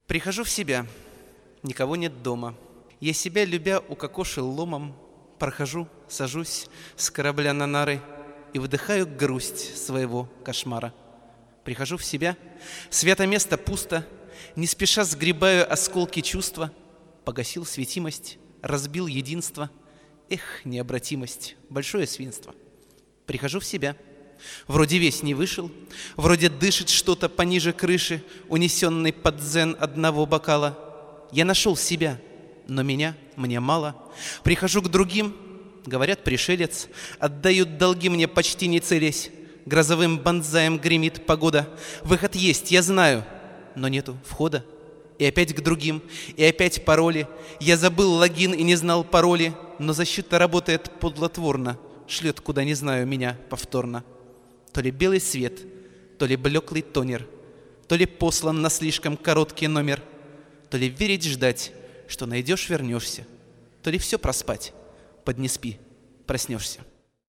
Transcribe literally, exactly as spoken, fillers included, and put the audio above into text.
Прихожу в себя, никого нет дома. Я себя, любя, укокошил ломом. Прохожу, сажусь с корабля на нары и выдыхаю грусть своего кошмара. Прихожу в себя, свято место пусто, не спеша сгребаю осколки чувства. Погасил светимость, разбил единство. Эх, необратимость, большое свинство. Прихожу в себя, вроде весь не вышел, вроде дышит что-то пониже крыши, унесенный под дзен одного бокала. Я нашел себя, но меня мне мало. Прихожу к другим, говорят, пришелец, отдают долги мне, почти не целясь. Грозовым бонзаем гремит погода. Выход есть, я знаю, но нету входа. И опять к другим, и опять пароли. Я забыл логин и не знал пароли, но защита работает подлотворно, шлет, куда не знаю, меня повторно. То ли белый свет, то ли блеклый тонер, то ли послан на слишком короткий номер, то ли верить ждать, что найдешь, вернешься, то ли все проспать, под не спи, проснешься.